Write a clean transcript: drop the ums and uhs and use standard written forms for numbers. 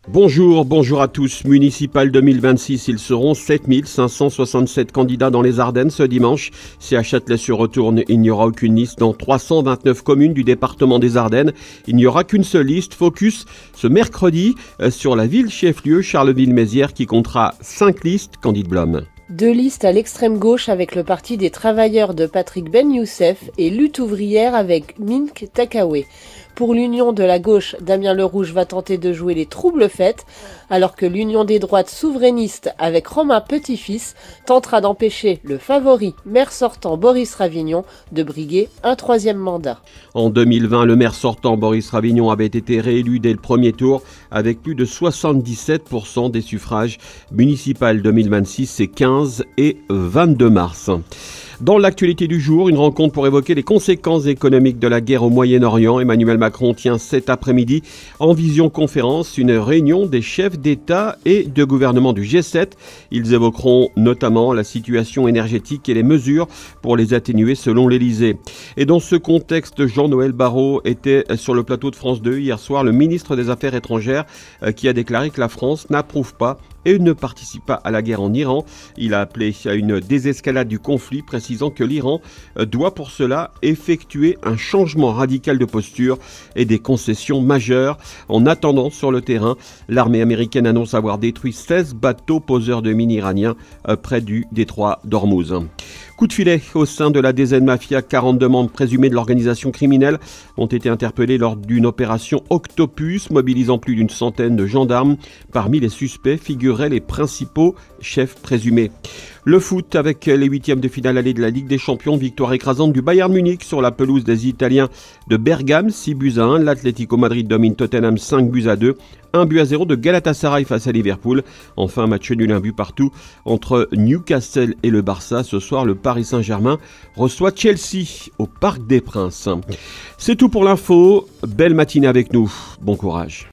Bonjour à tous. Municipal 2026, ils seront 7567 candidats dans les Ardennes ce dimanche. Si à Châtelet-sur-Retourne, il n'y aura aucune liste dans 329 communes du département des Ardennes. Il n'y aura qu'une seule liste. Focus ce mercredi sur la ville chef-lieu Charleville-Mézières qui comptera 5 listes. Candide Blom. 2 listes à l'extrême gauche avec le Parti des travailleurs de Patrick Ben Youssef et Lutte ouvrière avec Mink Takawe. Pour l'Union de la gauche, Damien Lerouge va tenter de jouer les troubles fêtes, alors que l'Union des droites souverainistes avec Romain Petit-Fils tentera d'empêcher le favori maire sortant Boris Ravignon de briguer un 3e mandat. En 2020, le maire sortant Boris Ravignon avait été réélu dès le premier tour avec plus de 77% des suffrages. Municipal 2026, c'est 15 et 22 mars. Dans l'actualité du jour, une rencontre pour évoquer les conséquences économiques de la guerre au Moyen-Orient. Emmanuel Macron tient cet après-midi en visioconférence une réunion des chefs d'État et de gouvernement du G7. Ils évoqueront notamment la situation énergétique et les mesures pour les atténuer selon l'Élysée. Et dans ce contexte, Jean-Noël Barrot était sur le plateau de France 2 hier soir, le ministre des Affaires étrangères qui a déclaré que la France n'approuve pas et ne participe pas à la guerre en Iran. Il a appelé à une désescalade du conflit, précisant que l'Iran doit pour cela effectuer un changement radical de posture et des concessions majeures. En attendant, sur le terrain, l'armée américaine annonce avoir détruit 16 bateaux poseurs de mines iraniens près du détroit d'Ormuz. Coup de filet au sein de la DZ Mafia, 42 membres présumés de l'organisation criminelle ont été interpellés lors d'une opération Octopus mobilisant plus d'une centaine de gendarmes. Parmi les suspects figuraient les principaux chefs présumés. Le foot avec les 8e de finale allée de la Ligue des Champions, victoire écrasante du Bayern Munich sur la pelouse des Italiens de Bergame, 6-1. L'Atlético Madrid domine Tottenham 5-2. 1-0 de Galatasaray face à Liverpool. Enfin, match nul 1 but partout entre Newcastle et le Barça. Ce soir, le Paris Saint-Germain reçoit Chelsea au Parc des Princes. C'est tout pour l'info. Belle matinée avec nous. Bon courage.